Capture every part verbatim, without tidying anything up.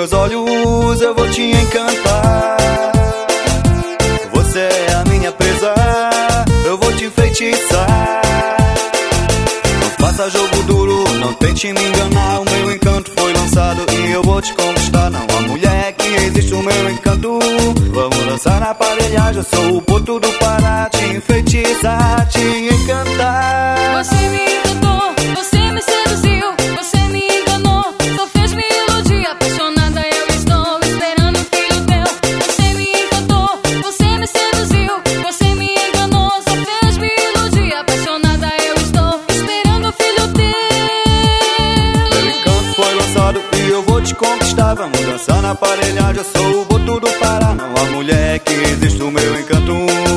meus olhos eu vou te encantar. Você é a minha presa, eu vou te enfeitiçar. Não faça jogo duro, não tente me enganar. O meu encanto foi lançado e eu vou te conquistar. Não há mulher que existe o meu encanto. Vamos dançar na aparelhagem, eu sou o Porto do Pará. Te enfeitiçar, te encantar. Você me encantou, você me seduziu, você me enganou, só fez me iludir. Apaixonada eu estou, esperando um filho teu. Você me encantou, você me seduziu, você me enganou, só fez me iludir. Apaixonada eu estou, esperando um filho teu. Meu encanto foi lançado e eu vou te conquistar. Vamos dançar na aparelhagem, eu sou o Porto do Pará. Não há mulher que existe o meu encanto.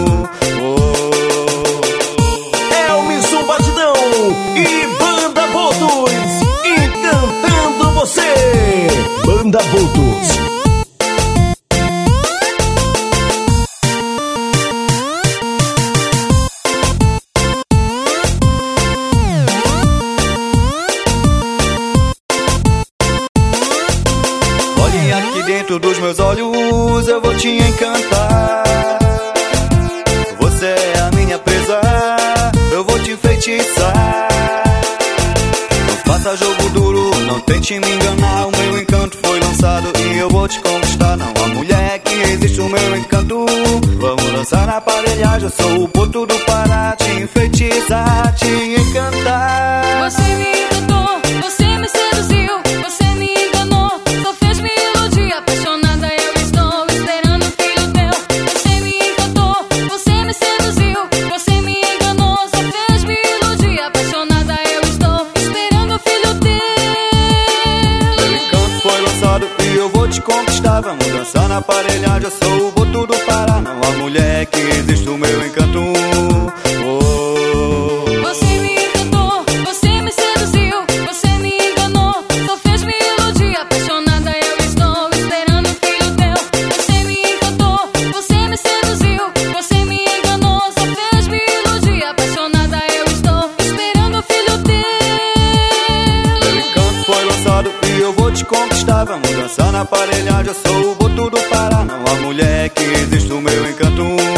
E Banda Botos, encantando você. Banda Botos. Olhe aqui dentro dos meus olhos, eu vou te encantar. Você é a minha presa, eu vou te enfeitiçar. Não faça jogo duro, não tente me enganar. O meu encanto foi lançado e eu vou te conquistar. Não há mulher que existe o meu encanto. Vamos dançar na aparelhagem, eu sou o Porto do Pará. Te enfeitiçar, te encantar. Você me encantou, você me seduziu, você me enganou, só fez me iludir. Apaixonada eu estou, esperando um filho teu. Você me encantou, você me seduziu, você me enganou, só fez me iludir. Apaixonada eu estou, esperando um filho teu. Meu encanto foi lançado e eu vou te conquistar. Vamos dançar na aparelhagem, eu sou o Porto do Pará. Não há mulher que existe o meu encanto. Oh. Você me encantou, você me seduziu, você me enganou, só fez me iludir. Apaixonada eu estou, esperando um filho teu. Você me encantou, você me seduziu, você me enganou, só fez me iludir. Apaixonada eu estou, esperando um filho teu. Meu encanto foi lançado e eu vou te conquistar. Vamos dançar na aparelhagem, eu sou o Porto do Pará. Não há mulher que existe o meu encanto.